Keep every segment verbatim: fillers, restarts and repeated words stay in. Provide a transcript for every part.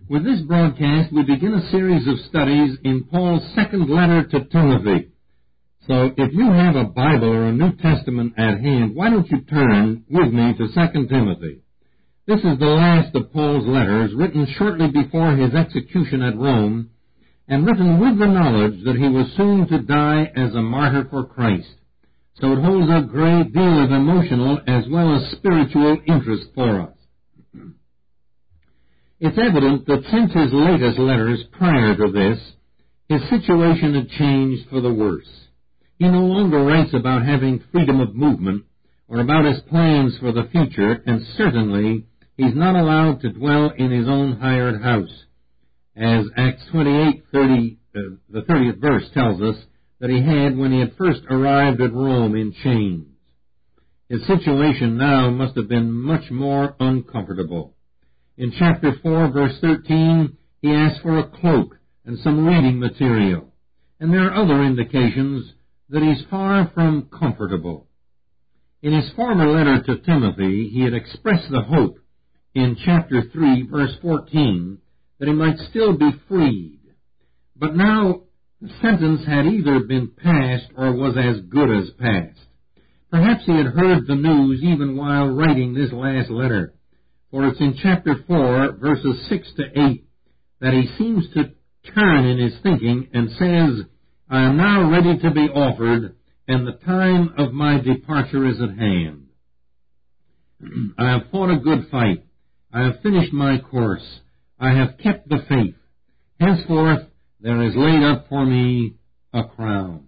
With this broadcast, we begin a series of studies in Paul's second letter to Timothy. So if you have a Bible or a New Testament at hand, why don't you turn with me to Second Timothy? This is the last of Paul's letters, written shortly before his execution at Rome, and written with the knowledge that he was soon to die as a martyr for Christ. So it holds a great deal of emotional as well as spiritual interest for us. It's evident that since his latest letters prior to this, his situation had changed for the worse. He no longer writes about having freedom of movement or about his plans for the future, and certainly he's not allowed to dwell in his own hired house. As Acts twenty-eight, thirty, uh, the thirtieth verse tells us that he had when he had first arrived at Rome in chains. His situation now must have been much more uncomfortable. In chapter four, verse thirteen, he asks for a cloak and some reading material. And there are other indications that he's far from comfortable. In his former letter to Timothy, he had expressed the hope in chapter three, verse fourteen, that he might still be freed. But now the sentence had either been passed or was as good as passed. Perhaps he had heard the news even while writing this last letter. For it's in chapter four, verses six to eight, that he seems to turn in his thinking and says, I am now ready to be offered, and the time of my departure is at hand. I have fought a good fight. I have finished my course. I have kept the faith. Henceforth there is laid up for me a crown.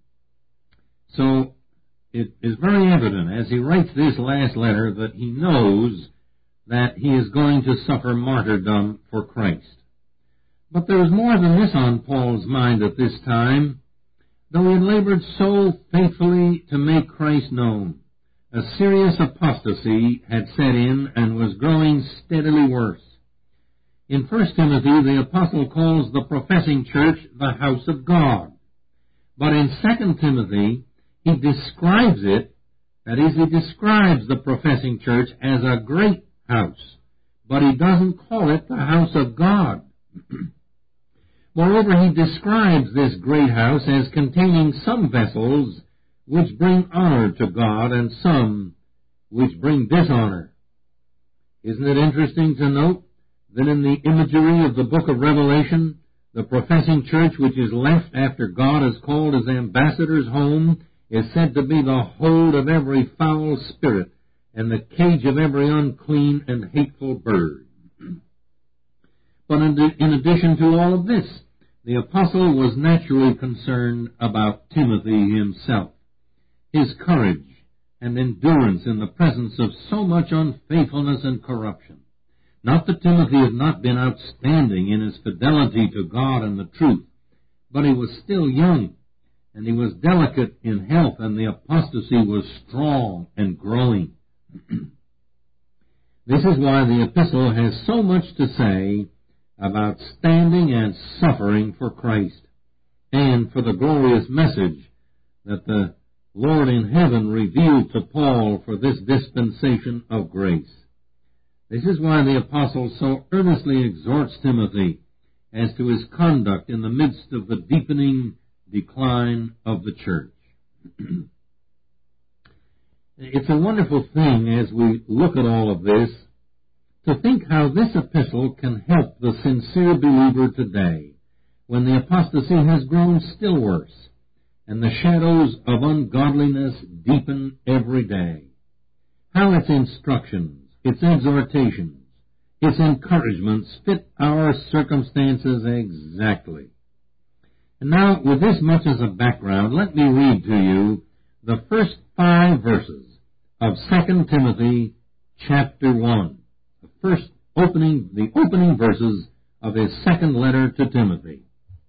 So it is very evident as he writes this last letter that he knows that he is going to suffer martyrdom for Christ. But there is more than this on Paul's mind at this time. Though he had labored so faithfully to make Christ known, a serious apostasy had set in and was growing steadily worse. In First Timothy, the apostle calls the professing church the house of God. But in Second Timothy, he describes it, that is, he describes the professing church as a great house, but he doesn't call it the house of God. Moreover, he describes this great house as containing some vessels which bring honor to God and some which bring dishonor. Isn't it interesting to note that in the imagery of the book of Revelation, the professing church which is left after God is called his ambassadors home is said to be the hold of every foul spirit and the cage of every unclean and hateful bird. But in addition to all of this, the apostle was naturally concerned about Timothy himself, his courage and endurance in the presence of so much unfaithfulness and corruption. Not that Timothy had not been outstanding in his fidelity to God and the truth, but he was still young, and he was delicate in health, and the apostasy was strong and growing. This is why the epistle has so much to say about standing and suffering for Christ and for the glorious message that the Lord in heaven revealed to Paul for this dispensation of grace. This is why the apostle so earnestly exhorts Timothy as to his conduct in the midst of the deepening decline of the church. It's a wonderful thing as we look at all of this to think how this epistle can help the sincere believer today when the apostasy has grown still worse and the shadows of ungodliness deepen every day. How its instructions, its exhortations, its encouragements fit our circumstances exactly. And now, with this much as a background, let me read to you the first five verses of Second Timothy chapter one, the first opening, the opening verses of his second letter to Timothy.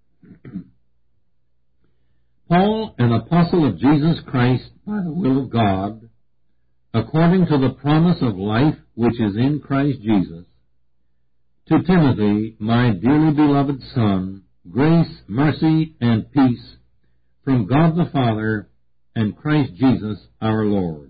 Paul, an apostle of Jesus Christ by the will of God, according to the promise of life which is in Christ Jesus, to Timothy, my dearly beloved son, grace, mercy, and peace from God the Father and Christ Jesus our Lord.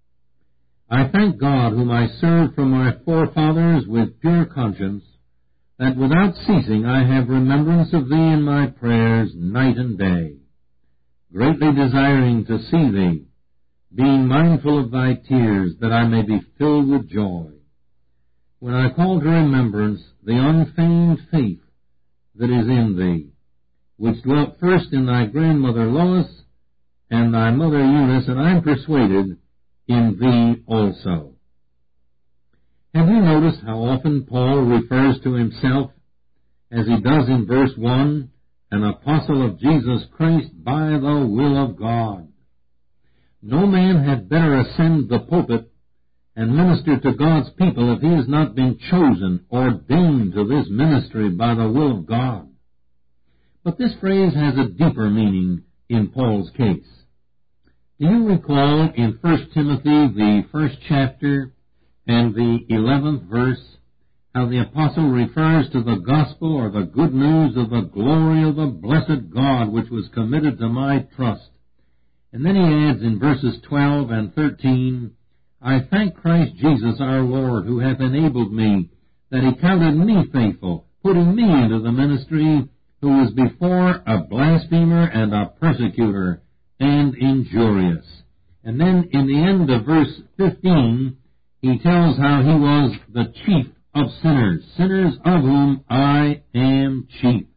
I thank God, whom I serve from my forefathers with pure conscience, that without ceasing I have remembrance of thee in my prayers night and day, greatly desiring to see thee, being mindful of thy tears, that I may be filled with joy. When I call to remembrance the unfeigned faith that is in thee, which dwelt first in thy grandmother Lois and thy mother Eunice, and I am persuaded in thee also. Have you noticed how often Paul refers to himself, as he does in verse one, an apostle of Jesus Christ by the will of God? No man had better ascend the pulpit and minister to God's people if he has not been chosen, ordained to this ministry by the will of God. But this phrase has a deeper meaning in Paul's case. Do you recall in First Timothy, the first chapter, and the eleventh verse, how the apostle refers to the gospel or the good news of the glory of the blessed God which was committed to my trust? And then he adds in verses twelve and thirteen, I thank Christ Jesus our Lord, who hath enabled me, that he counted me faithful, putting me into the ministry, who was before a blasphemer and a persecutor and injurious. And then in the end of verse fifteen, he tells how he was the chief of sinners, sinners of whom I am chief.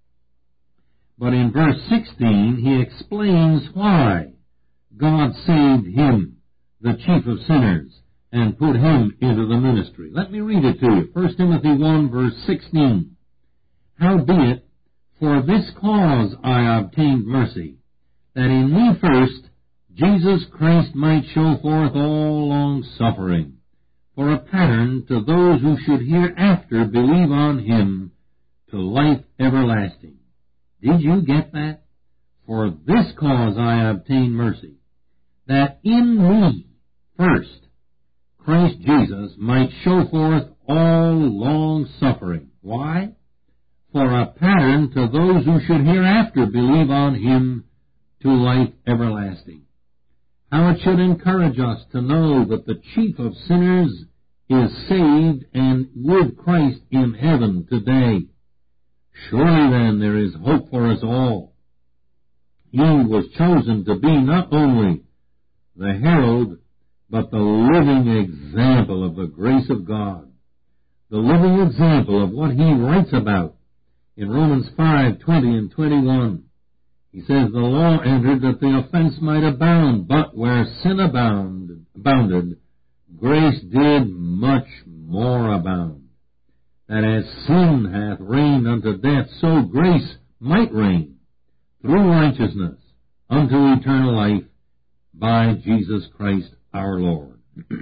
But in verse sixteen, he explains why God saved him, the chief of sinners, and put him into the ministry. Let me read it to you. First Timothy one, verse sixteen. Howbeit, for this cause I obtained mercy, that in me first Jesus Christ might show forth all long-suffering, for a pattern to those who should hereafter believe on him to life everlasting. Did you get that? For this cause I obtained mercy, that in me first Christ Jesus might show forth all long-suffering. Why? For a pattern to those who should hereafter believe on him to life everlasting. How it should encourage us to know that the chief of sinners is saved and with Christ in heaven today. Surely then there is hope for us all. He was chosen to be not only the herald, but the living example of the grace of God, the living example of what he writes about in Romans five, twenty and twenty-one. He says, the law entered that the offense might abound, but where sin abounded, abounded, grace did much more abound. That as sin hath reigned unto death, so grace might reign through righteousness unto eternal life by Jesus Christ our Lord.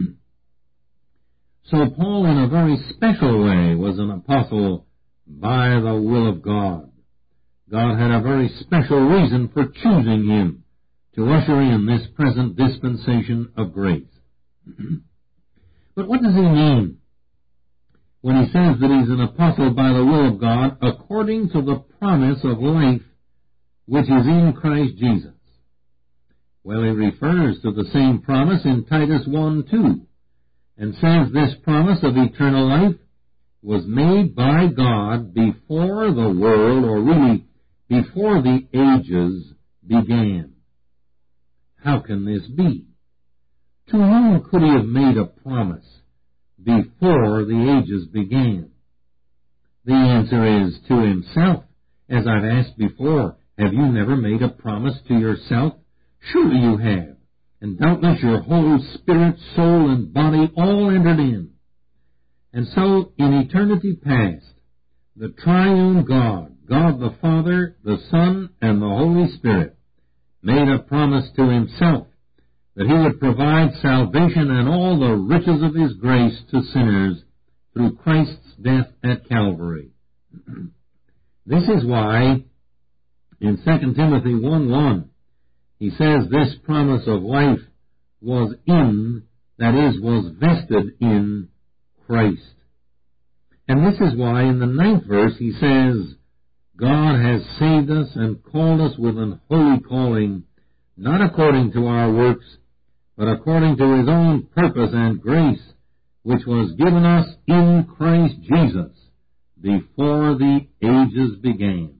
So Paul, in a very special way, was an apostle by the will of God. God had a very special reason for choosing him to usher in this present dispensation of grace. But what does he mean when he says that he's an apostle by the will of God according to the promise of life which is in Christ Jesus? Well, he refers to the same promise in Titus one two, and says this promise of eternal life was made by God before the world, or really before the ages began. How can this be? To whom could he have made a promise before the ages began? The answer is to himself. As I've asked before, have you never made a promise to yourself? Surely you have, and doubtless your whole spirit, soul, and body all entered in. And so, in eternity past, the triune God, God the Father, the Son, and the Holy Spirit, made a promise to himself that he would provide salvation and all the riches of his grace to sinners through Christ's death at Calvary. This is why, in Second Timothy one one, he says this promise of life was in, that is, was vested in Christ. And this is why in the ninth verse he says, God has saved us and called us with an holy calling, not according to our works, but according to his own purpose and grace, which was given us in Christ Jesus before the ages began.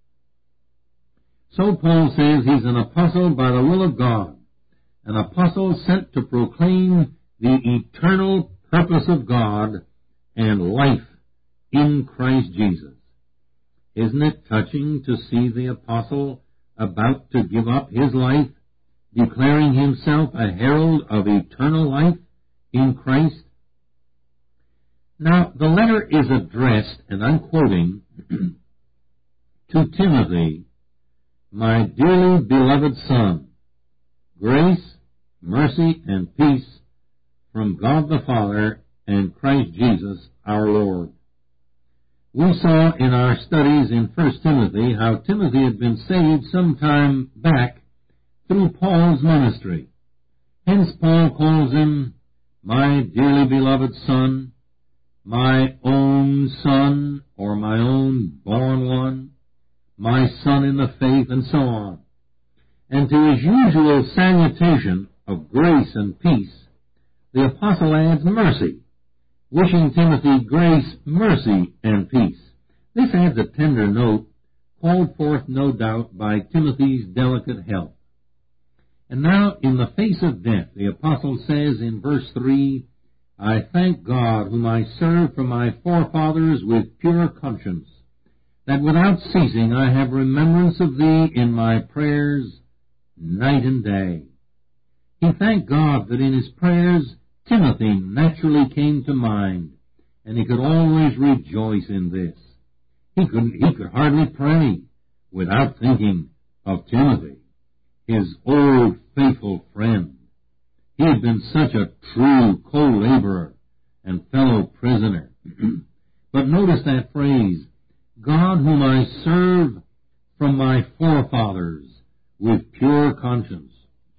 So Paul says he's an apostle by the will of God, an apostle sent to proclaim the eternal purpose of God and life in Christ Jesus. Isn't it touching to see the apostle about to give up his life, declaring himself a herald of eternal life in Christ? Now, the letter is addressed, and I'm quoting, to Timothy, my dearly beloved son, grace, mercy, and peace from God the Father and Christ Jesus our Lord. We saw in our studies in First Timothy how Timothy had been saved some time back through Paul's ministry. Hence Paul calls him my dearly beloved son, my own son, or my own born one, my son in the faith, and so on. And to his usual salutation of grace and peace, the apostle adds mercy, wishing Timothy grace, mercy, and peace. This adds a tender note, called forth no doubt by Timothy's delicate health. And now, in the face of death, the apostle says in verse three, I thank God, whom I serve from my forefathers with pure conscience, that without ceasing I have remembrance of thee in my prayers night and day. He thanked God that in his prayers Timothy naturally came to mind, and he could always rejoice in this. He could, he could hardly pray without thinking of Timothy, his old faithful friend. He had been such a true co-laborer and fellow prisoner. But notice that phrase, God whom I serve from my forefathers with pure conscience.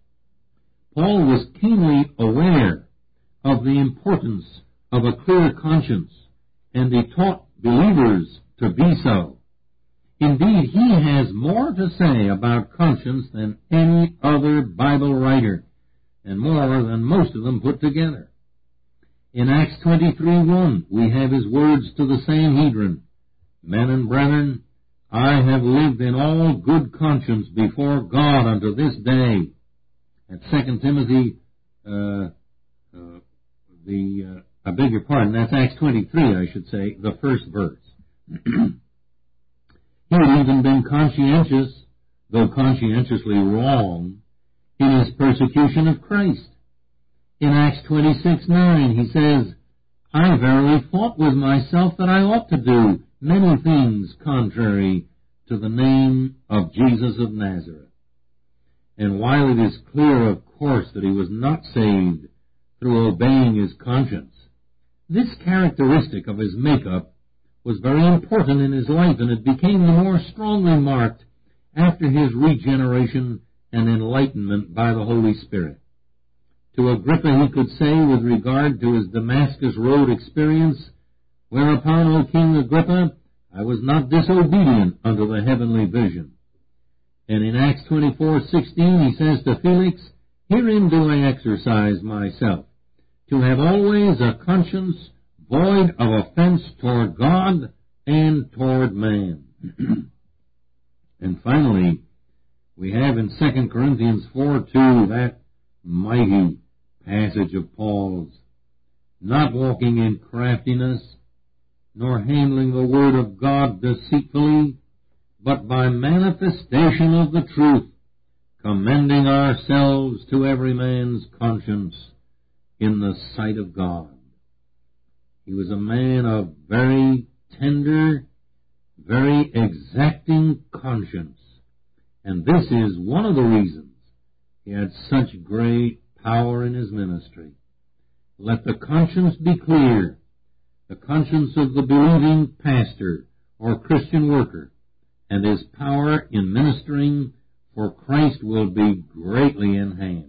Paul was keenly aware of the importance of a clear conscience, and he taught believers to be so. Indeed, he has more to say about conscience than any other Bible writer, and more than most of them put together. In Acts twenty-three one, we have his words to the Sanhedrin, Men and brethren, I have lived in all good conscience before God unto this day. At Second Timothy, uh, uh, the, uh, I beg your pardon, that's Acts twenty-three, I should say, the first verse. He had even been conscientious, though conscientiously wrong, in his persecution of Christ. In Acts twenty-six nine, he says, I verily thought with myself that I ought to do many things contrary to the name of Jesus of Nazareth. And while it is clear, of course, that he was not saved through obeying his conscience, this characteristic of his makeup was very important in his life, and it became the more strongly marked after his regeneration and enlightenment by the Holy Spirit. To Agrippa he could say with regard to his Damascus Road experience, Whereupon, O King Agrippa, I was not disobedient unto the heavenly vision. And in Acts twenty-four sixteen he says to Felix, Herein do I exercise myself, to have always a conscience void of offense toward God and toward man. And finally, we have in Second Corinthians four two that mighty passage of Paul's, not walking in craftiness, nor handling the word of God deceitfully, but by manifestation of the truth, commending ourselves to every man's conscience in the sight of God. He was a man of very tender, very exacting conscience, and this is one of the reasons he had such great power in his ministry. Let the conscience be clear, the conscience of the believing pastor or Christian worker, and his power in ministering for Christ will be greatly enhanced.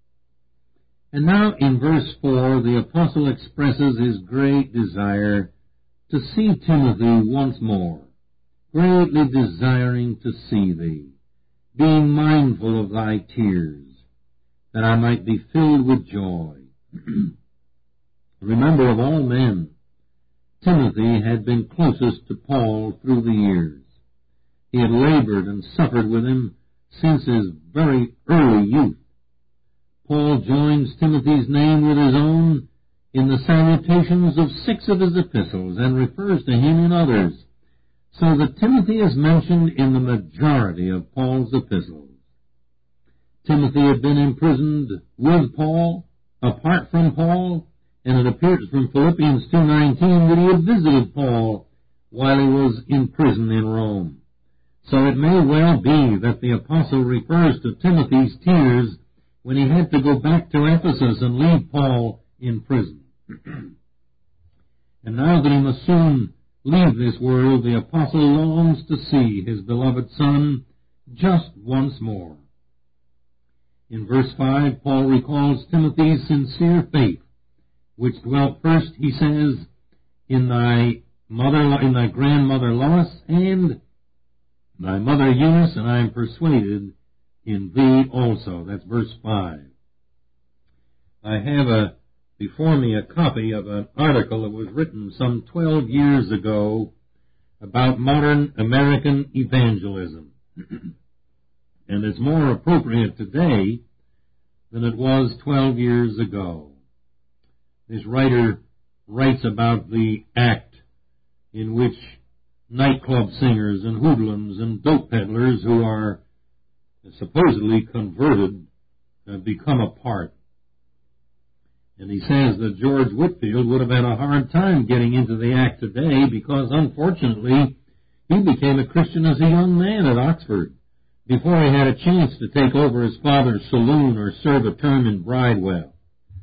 And now in verse four, the apostle expresses his great desire to see Timothy once more, greatly desiring to see thee, being mindful of thy tears, that I might be filled with joy. Remember, of all men, Timothy had been closest to Paul through the years. He had labored and suffered with him since his very early youth. Paul joins Timothy's name with his own in the salutations of six of his epistles and refers to him in others, so that Timothy is mentioned in the majority of Paul's epistles. Timothy had been imprisoned with Paul, apart from Paul, and it appears from Philippians two nineteen that he had visited Paul while he was in prison in Rome. So it may well be that the apostle refers to Timothy's tears when he had to go back to Ephesus and leave Paul in prison. And now that he must soon leave this world, the apostle longs to see his beloved son just once more. In verse five, Paul recalls Timothy's sincere faith, which dwelt first, he says, in thy mother, in thy grandmother Lois, and thy mother Eunice, and I am persuaded in thee also. That's verse five. I have a, before me a copy of an article that was written some twelve years ago about modern American evangelism. And it's more appropriate today than it was twelve years ago. This writer writes about the act in which nightclub singers and hoodlums and dope peddlers who are supposedly converted uh, become a part. And he says that George Whitefield would have had a hard time getting into the act today because, unfortunately, he became a Christian as a young man at Oxford before he had a chance to take over his father's saloon or serve a term in Bridewell.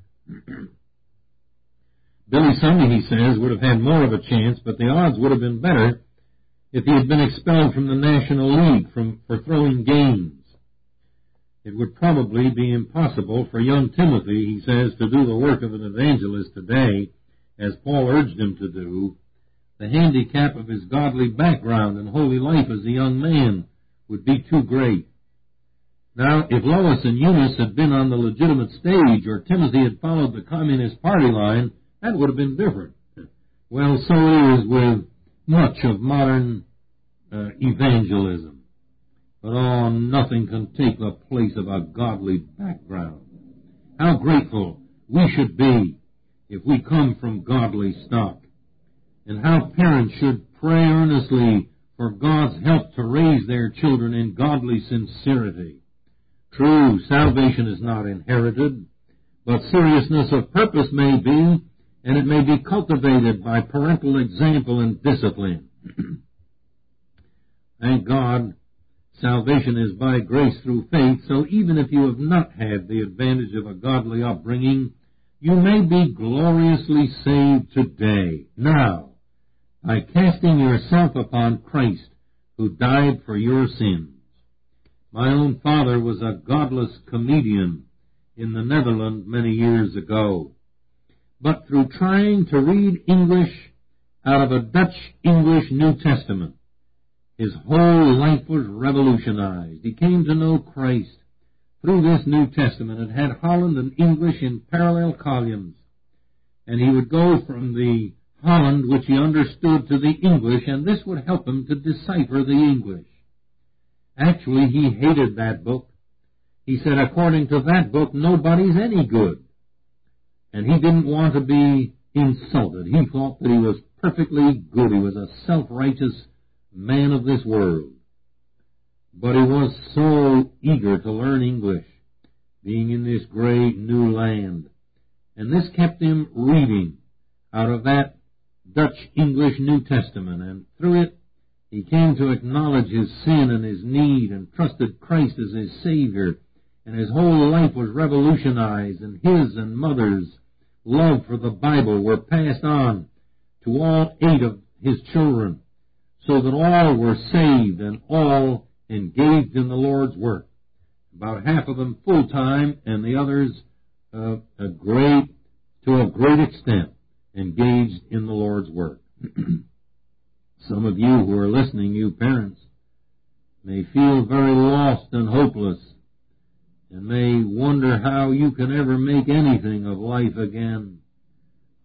Billy Sunday, he says, would have had more of a chance, but the odds would have been better if he had been expelled from the National League from, for throwing games. It would probably be impossible for young Timothy, he says, to do the work of an evangelist today, as Paul urged him to do. The handicap of his godly background and holy life as a young man would be too great. Now, if Lois and Eunice had been on the legitimate stage, or Timothy had followed the Communist Party line, that would have been different. Well, so it is with much of modern uh, evangelism. But, oh, nothing can take the place of a godly background. How grateful we should be if we come from godly stock. And how parents should pray earnestly for God's help to raise their children in godly sincerity. True, salvation is not inherited, but seriousness of purpose may be, and it may be cultivated by parental example and discipline. Thank God, salvation is by grace through faith, so even if you have not had the advantage of a godly upbringing, you may be gloriously saved today, now, by casting yourself upon Christ, who died for your sins. My own father was a godless comedian in the Netherlands many years ago. But through trying to read English out of a Dutch-English New Testament, his whole life was revolutionized. He came to know Christ through this New Testament and had Holland and English in parallel columns. And he would go from the Holland, which he understood, to the English, and this would help him to decipher the English. Actually, he hated that book. He said, according to that book, nobody's any good. And he didn't want to be insulted. He thought that he was perfectly good. He was a self-righteous man of this world. But he was so eager to learn English, being in this great new land. And this kept him reading out of that Dutch-English New Testament. And through it, he came to acknowledge his sin and his need and trusted Christ as his Savior. And his whole life was revolutionized, and his and mother's love for the Bible were passed on to all eight of his children, so that all were saved and all engaged in the Lord's work. About half of them full-time, and the others uh, a great, to a great extent, engaged in the Lord's work. Some of you who are listening, you parents, may feel very lost and hopeless, and may wonder how you can ever make anything of life again.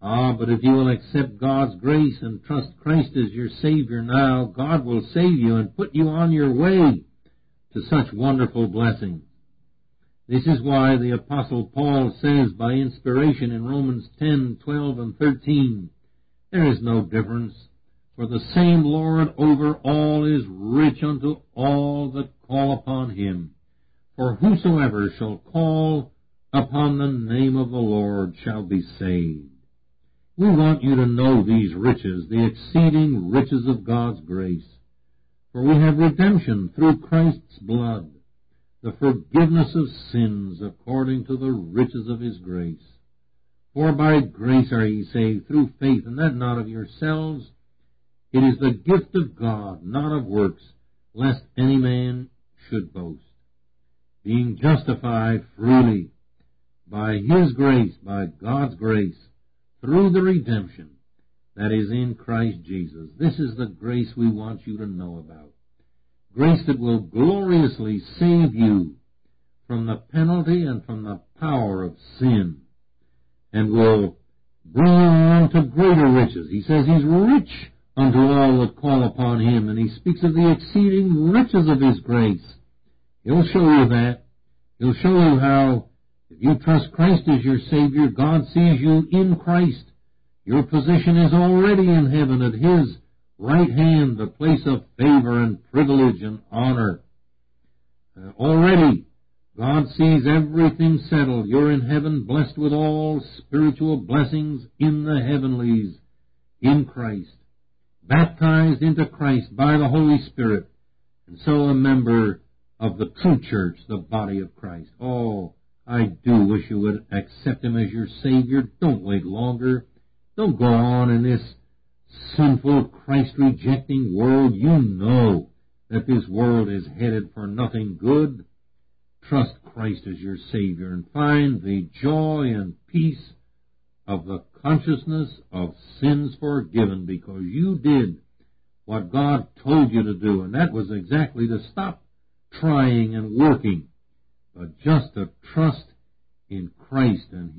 Ah, but if you will accept God's grace and trust Christ as your Savior now, God will save you and put you on your way to such wonderful blessings. This is why the Apostle Paul says by inspiration in Romans ten, twelve, and thirteen, there is no difference, for the same Lord over all is rich unto all that call upon him. For whosoever shall call upon the name of the Lord shall be saved. We want you to know these riches, the exceeding riches of God's grace. For we have redemption through Christ's blood, the forgiveness of sins according to the riches of his grace. For by grace are ye saved through faith, and that not of yourselves. It is the gift of God, not of works, lest any man should boast. Being justified freely by his grace, by God's grace, through the redemption that is in Christ Jesus. This is the grace we want you to know about. Grace that will gloriously save you from the penalty and from the power of sin, and will bring you on to greater riches. He says he's rich unto all that call upon him, and he speaks of the exceeding riches of his grace. He'll show you that. He'll show you how, if you trust Christ as your Savior, God sees you in Christ. Your position is already in heaven at his right hand, the place of favor and privilege and honor. Uh, already, God sees everything settled. You're in heaven, blessed with all spiritual blessings in the heavenlies, in Christ, baptized into Christ by the Holy Spirit, and so a member of the true church, the body of Christ. Oh, I do wish you would accept him as your Savior. Don't wait longer. Don't go on in this sinful, Christ-rejecting world. You know that this world is headed for nothing good. Trust Christ as your Savior and find the joy and peace of the consciousness of sins forgiven, because you did what God told you to do, and that was exactly to stop trying and working, but just to trust in Christ and